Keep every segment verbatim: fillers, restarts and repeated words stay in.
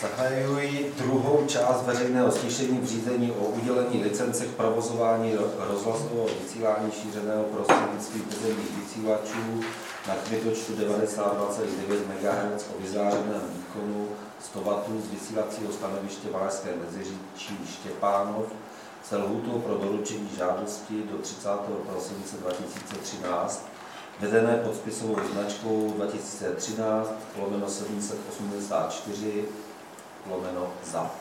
Zahajuji druhou část veřejného slyšení v řízení o udělení licence k provozování rozhlasového vysílání šířeného prostřednictvím pozemních vysílačů na kmitočtu devadesát dva celá devět megahertzů o vyzářeném výkonu sto wattů z vysílacího stanoviště Valašské Meziříčí Štěpánov se lhůtou pro doručení žádosti do třicátého prosince dva tisíce třináct, vedené pod spisovou značkou dva tisíce třináct lomeno sedm set osmdesát čtyři lomeno Z A.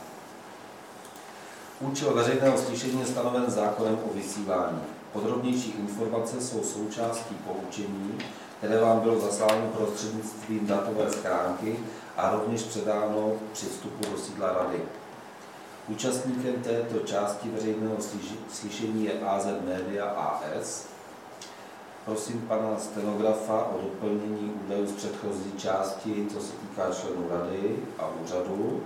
Účel veřejného slyšení je stanoven zákonem o vysílání. Podrobnější informace jsou součástí poučení, které vám bylo zasláno prostřednictvím datové schránky a rovněž předáno při vstupu do sídla Rady. Účastníkem této části veřejného slyšení je A Z Media A S. Prosím pana stenografa o doplnění údajů z předchozí části, co se týká členů Rady a úřadu.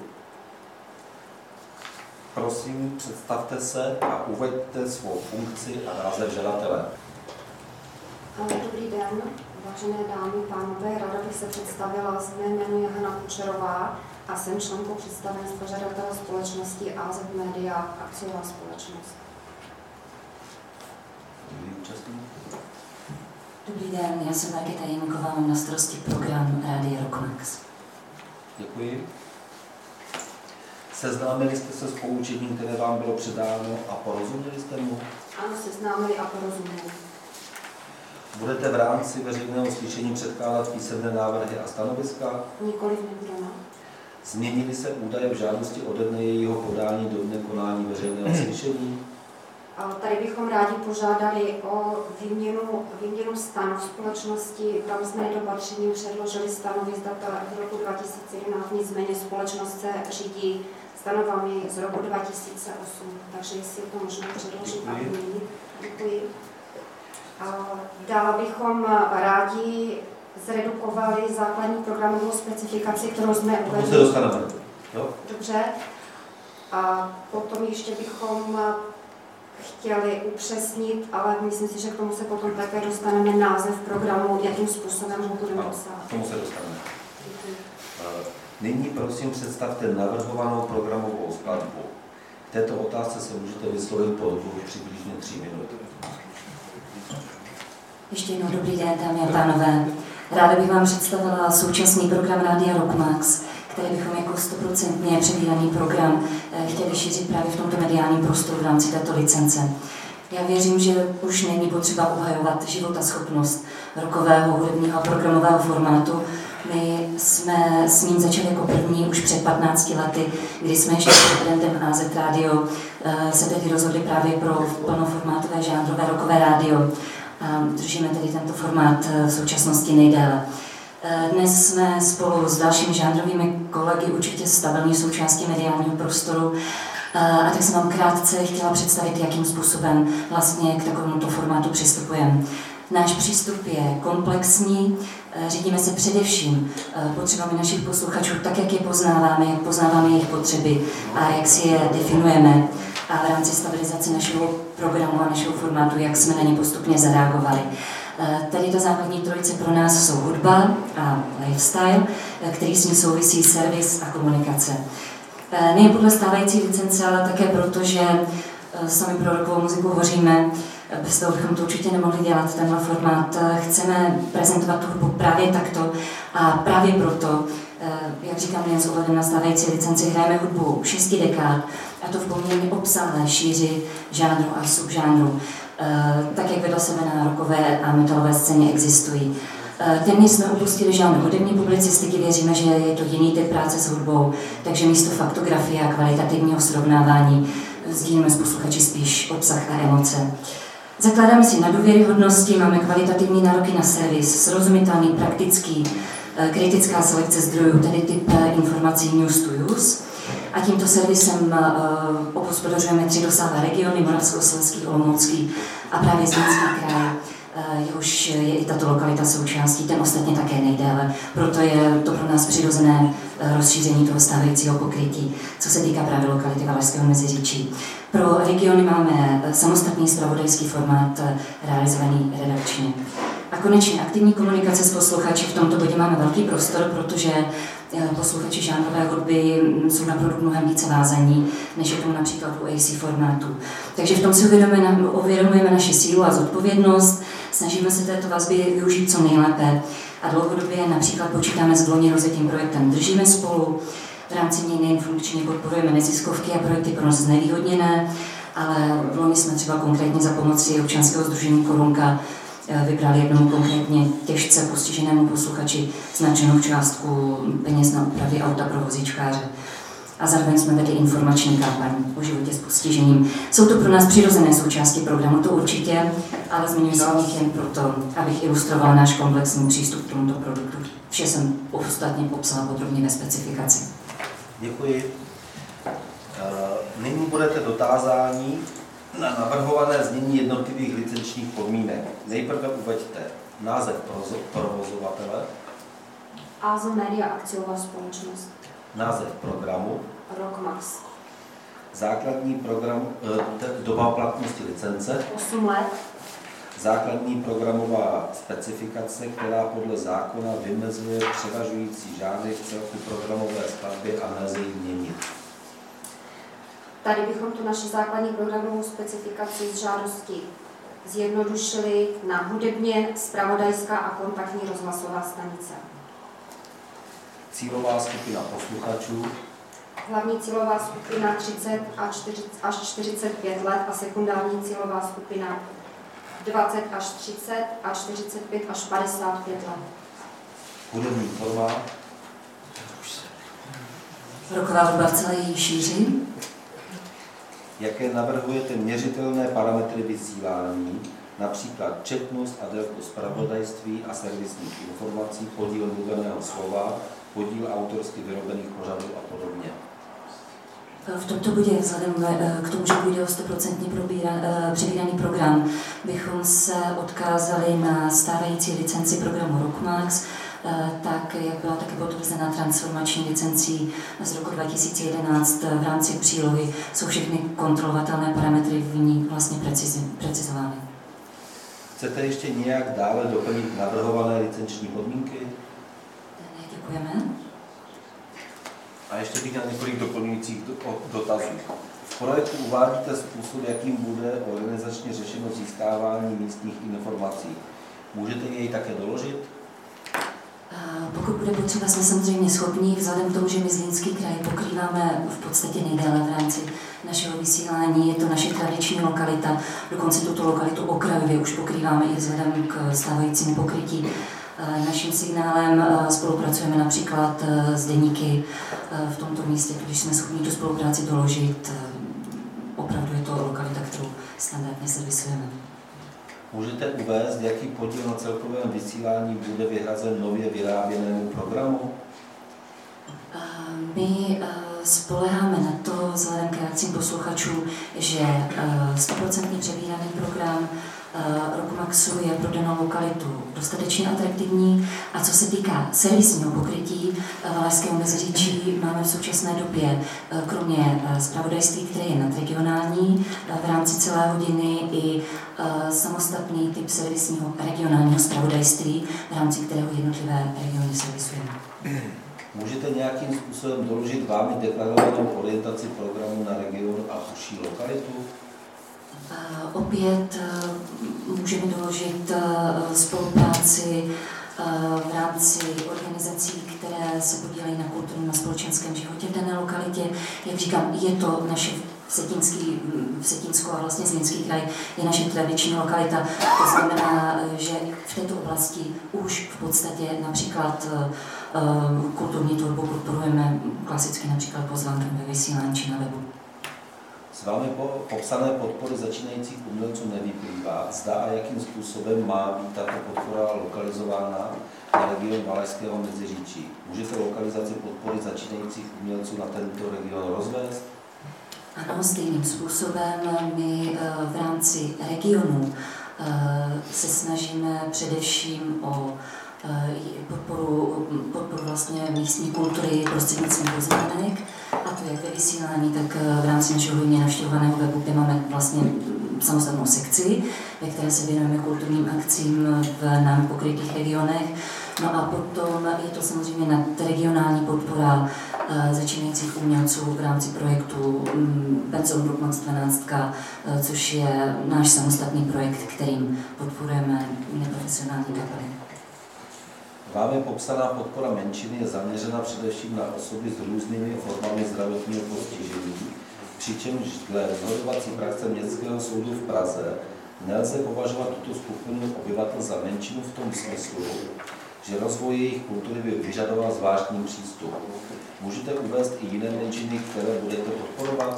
Prosím, představte se a uveďte svou funkci a název žadatele. Dobrý den, vážené dámy, pánové, ráda bych se představila. Mé jméno je Hana Kučerová a jsem členkou představenstva žadatele společnosti A Z Media akciová společnost. Dobrý den, já jsem Markéta Jenková, mám na starosti program Rádia Rockmax. Děkuji. Seznámili jste se s poučením, které vám bylo předáno a porozuměli jste mu? Ano, seznámili a porozuměli. Budete v rámci veřejného slyšení předkládat písemné návrhy a stanoviska? Nikoliv nebudeme. Změnily se údaje v žádosti ode dne jejího podání do dne konání veřejného slyšení? Tady bychom rádi požádali o výměnu, výměnu stanov společnosti. Tam jsme nedopatřením předložili stanovy z data z roku dva tisíce jedenáct, nicméně společnost se řídí stanovami z roku dva tisíce osm, takže jestli je to možné předložit a vyměnit. Děkuji. Dále bychom rádi zredukovali základní programovou specifikaci, kterou jsme uvedli. To se dostaneme. Jo? Dobře. A potom ještě bychom chtěli upřesnit, ale myslím si, že k tomu se potom také dostaneme, název programu, jakým způsobem ho budeme psát. K tomu se dostaneme. Nyní prosím představte navrhovanou programovou skladbu. K této otázce se můžete vyslovit po dobu přibližně tři minuty. Ještě jednou dobrý den, dámy a pánové. Ráda bych vám představila současný program Rádia Rockmax, který bychom jako stoprocentně předvídaný program chtěli šířit právě v tomto mediálním prostoru v rámci této licence. Já věřím, že už není potřeba obhajovat životaschopnost rockového, hudebního a programového formátu. My jsme s ním začali jako první už před patnácti lety, kdy jsme ještě s prezidentem A Z Radio se tedy rozhodli právě pro plnoformátové žánrové rockové rádio. A držíme tedy tento formát v současnosti nejdéle. Dnes jsme spolu s dalšími žánrovými kolegy určitě stabilní součástí mediálního prostoru. A tak jsem vám krátce chtěla představit, jakým způsobem vlastně k takovémuto formátu přistupujeme. Náš přístup je komplexní, řídíme se především potřebami našich posluchačů, tak jak je poznáváme, jak poznáváme jejich potřeby a jak si je definujeme. A v rámci stabilizace našeho programu a našeho formátu, jak jsme na ně postupně zareagovali. Tady ta základní trojice pro nás jsou hudba a lifestyle, který s ní souvisí servis a komunikace. Nejen podle stávající licence, ale také proto, že sami pro rockovou muziku hovoříme, bez toho bychom to určitě nemohli dělat, tenhle formát. Chceme prezentovat tu hudbu právě takto a právě proto, jak říkám, nejen s ohledem na stávající licenci, hrajeme hudbu šesti dekád, a to v poměrně obsáhlé šíři žánru a subžánru, tak jak vedle sebe na rockové a metalové scéně existují. Téměř jsme opustili žánr hudební publicistiky, věříme, že je to jiný typ práce s hudbou, takže místo faktografie a kvalitativního srovnávání sdílíme s posluchači spíš obsah a emoce. Zakládáme si na důvěryhodnosti, máme kvalitativní nároky na servis, srozumitelný, praktický, kritická selekce zdrojů, tedy typ informací news to use. A tímto servisem uh, obhospodařujeme tři dosáhlé regiony, Moravskoslezský, Olomoucký a právě Zlínský kraj, uh, jehož je i tato lokalita součástí, ten ostatně také nejdéle. Proto je to pro nás přirozené uh, rozšíření toho stávajícího pokrytí, co se týká právě lokality Valašského Meziříčí. Pro regiony máme samostatný zpravodajský formát uh, realizovaný redakčně. A konečně aktivní komunikace s posluchači. V tomto bodě máme velký prostor, protože posluchači žánrové hudby jsou na produkt mnohem více vázaní, než je tomu například u A C formátu. Takže v tom si uvědomujeme, uvědomujeme naši sílu a zodpovědnost, snažíme se této vazby využít co nejlépe a dlouhodobě například počítáme s dlouhodobě rozjetým projektem Držíme spolu. V rámci něj nejen funkčně podporujeme neziskovky a projekty pro nás znevýhodněné, ale v loni jsme třeba konkrétně za pomoci občanského sdružení Korunka vybrali jednomu konkrétně těžce postiženému posluchači značenou částku peněz na úpravy auta pro vozíčkáře. A zároveň jsme vedli informační kampaň o životě s postižením. Jsou to pro nás přirozené součásti programu, to určitě, ale zmiňuji se o nich jen proto, abych ilustrovala náš komplexní přístup k tomuto produktu. Vše jsem ostatně popsala podrobně ve specifikaci. Děkuji. Nyní budete dotázáni na navrhované znění jednotlivých licenčních podmínek. Nejprve uveďte název provozovatele, A Z Media akciová společnost, název programu, Rockmax, základní program, doba platnosti licence, osm let, základní programová specifikace, která podle zákona vymezuje převažující žánry v celku programové skladby a nelze ji měnit. Tady bychom tu naši základní programovou specifikaci z žádosti zjednodušili na hudebně, zpravodajská a kontaktní rozhlasová stanice. Cílová skupina posluchačů, Hlavní cílová skupina třicet až čtyřicet pět let a sekundární cílová skupina dvacet až třicet a čtyřicet pět až padesát pět let. hudební formát, Roková hudba v celé její šíři. jaké navrhujete měřitelné parametry vysílání, například četnost a délku zpravodajství a servisních informací, podíl mluveného slova, podíl autorsky vyrobených pořadů a podobně. V tomto bodě, vzhledem k tomu, že půjde o sto procent přebíraný program, bychom se odkázali na stávající licenci programu Rockmax, tak jak byla také potvrzena transformační licencí z roku dva tisíce jedenáct v rámci přílohy, jsou všechny kontrolovatelné parametry v ní vlastně precizovány. Chcete ještě nějak dále doplnit navrhované licenční podmínky? Děkujeme. A ještě bych na několik doplňujících dotazů. V projektu uvádíte způsob, jakým bude organizačně řešeno získávání místních informací. Můžete jej také doložit? Pokud bude potřeba, jsme samozřejmě schopni, vzhledem k tomu, že my Zlínský kraj pokrýváme v podstatě nejdéle v rámci našeho vysílání, je to naše tradiční lokalita, dokonce tuto lokalitu okrajově už pokrýváme i vzhledem k stávajícímu pokrytí. Naším signálem spolupracujeme například s deníky v tomto místě, když jsme schopni tu spolupráci doložit. Opravdu je to lokalita, kterou standardně servisujeme. Můžete uvést, jaký podíl na celkovém vysílání bude vyhrazen nově vyráběnému programu? My spoléháme na to, vzhledem k reakcím posluchačů, že sto procent přebíraný program Rockmaxu je pro danou lokalitu dostatečně atraktivní a co se týká servisního pokrytí Valašského Meziříčí, máme v současné době kromě zpravodajství, které je nadregionální, v rámci celé hodiny i samostatný typ servisního regionálního zpravodajství, v rámci kterého jednotlivé regiony servisujeme. Můžete nějakým způsobem doložit vámi deklarovanou orientaci programu na region a užší lokalitu? Opět můžeme doložit spolupráci v rámci organizací, které se podílejí na kulturním a společenském životě v dané lokalitě. Jak říkám, je to naše Vsetínský, Vsetínsko a vlastně Zlínský kraj je naše tradiční lokalita. To znamená, že v této oblasti už v podstatě například kulturní tvorbu podporujeme klasicky například pozvánkem ve vysílání či na webu. S vámi popsané podpory začínajících umělců nevyplývá, zda a jakým způsobem má být tato podpora lokalizována na region Valašského Meziříčí. Můžete lokalizaci podpory začínajících umělců na tento region rozvést? Ano, stejným způsobem my v rámci regionu se snažíme především o podporu, podporu vlastně místní kultury prostřednictvím pozvánek, a to jak ve vysílání, tak v rámci našeho hodně navštěvovaného webu, kde máme vlastně samostatnou sekci, ve které se věnujeme kulturním akcím v námi pokrytých regionech. No a potom je to samozřejmě nadregionální podpora uh, začínajících umělců v rámci projektu um, Benson Brookmax dvanáct, uh, což je náš samostatný projekt, kterým podporujeme neprofesionální kapely. Vámi popsaná podpora menšiny je zaměřena především na osoby s různými formami zdravotního postižení, přičemž dle rozhodovací praxe Městského soudu v Praze nelze považovat tuto skupinu obyvatel za menšinu v tom smyslu, že rozvoj jejich kultury by vyžadoval zvláštní přístup. Můžete uvést i jiné menšiny, které budete podporovat?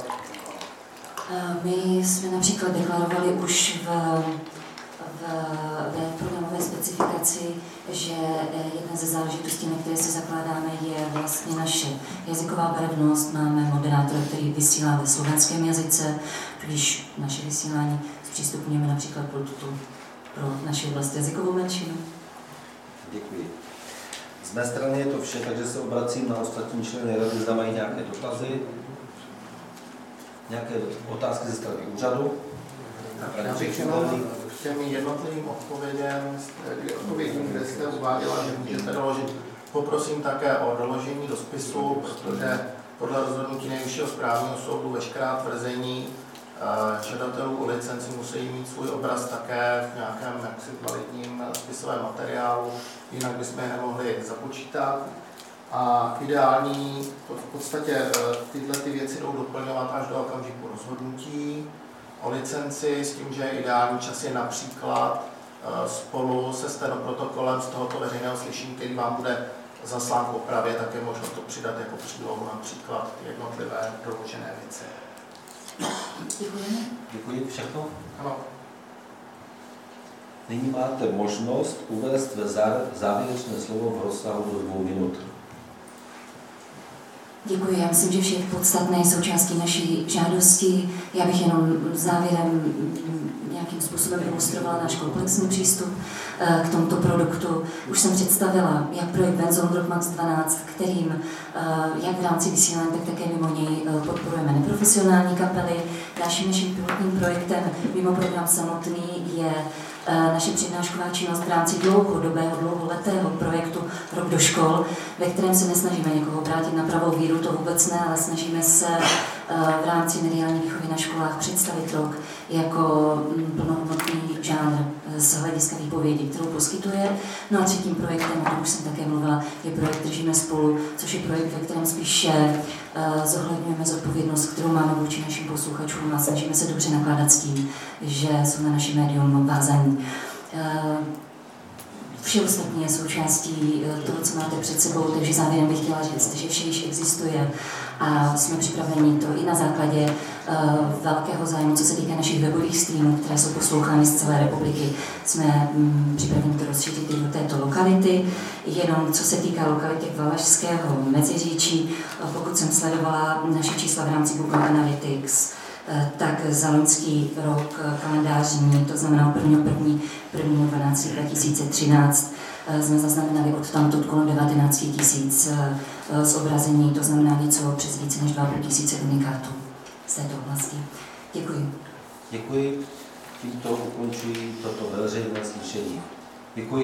My jsme například deklarovali už v, v, v programové specifikaci, že jedna ze záležitostí, na které se zakládáme, je vlastně naše jazyková barevnost. Máme moderátora, který vysílá ve slovenském jazyce, když naše vysílání zpřístupňujeme například pro, tuto, pro naši oblast jazykovou menšinu. Děkuji. Z mé strany je to vše, takže se obracím na ostatní členy rady, zda mají nějaké dotazy, nějaké otázky ze strany úřadu. Já bych jenom k těm jednotlivým odpovědem, odpovědím, kde jste uváděla, že můžete doložit, poprosím také o doložení do spisu, protože podle rozhodnutí Nejvyššího správního soudu veškerá tvrzení žadatelů o licenci musí mít svůj obraz také v nějakém jaksi kvalitním spisovém materiálu, jinak bychom je nemohli započítat. A ideální, v podstatě tyhle ty věci jdou doplňovat až do okamžiku rozhodnutí o licenci, s tím, že ideální čas je například spolu se stenoprotokolem z tohoto veřejného slyšení, který vám bude zaslán k opravě, tak je možno to přidat jako přílohu například jednotlivé doložené věci. Děkujeme. Děkuji, všechno. Ano. Nyní máte možnost uvést ve závěrečné slovo v rozsahu do dvou minut. Děkuji. Já myslím, že vše je podstatné součástí naší žádosti. Já bych jenom závěrem nějakým způsobem ilustrovala náš komplexní přístup k tomuto produktu. Už jsem představila, jak projekt Benson Brookmax dvanáct, kterým jak v rámci vysílání, tak také mimo něj podporujeme neprofesionální kapely. Naším naším pilotním projektem mimo program samotný je naše přednášková činnost v rámci dlouhodobého, dlouholetého projektu Rok do škol, ve kterém se nesnažíme někoho vrátit na pravou víru, to vůbec ne, ale snažíme se v rámci mediální výchovy na školách představit rok jako plnohodnotný žánr z hlediska výpovědi, kterou poskytuje. No a třetím projektem, o tom už jsem také mluvila, je projekt Držíme spolu, což je projekt, ve kterém spíše zohledňujeme zodpovědnost, kterou máme vůči našim posluchačům a snažíme se dobře nakládat s tím, že jsou na naše médium vázaní. Vše ostatní je součástí toho, co máte před sebou, takže závěrem bych chtěla říct, že vše již existuje a jsme připraveni to i na základě uh, velkého zájmu, co se týká našich webových streamů, které jsou poslouchány z celé republiky. Jsme um, připraveni to rozšířit i do této lokality. Jenom co se týká lokality Valašského Meziříčí, uh, pokud jsem sledovala naše čísla v rámci Google Analytics, tak za loňský rok kalendářní, to znamená prvního prvního dvanáctého dva tisíce třináct, jsme zaznamenali od tamtud kolem devatenáct tisíc zobrazení, to znamená něco přes více než dva a půl tisíce unikátů z této oblasti. Děkuji. Děkuji. Tímto ukončuji toto veřejné slyšení. Děkuji.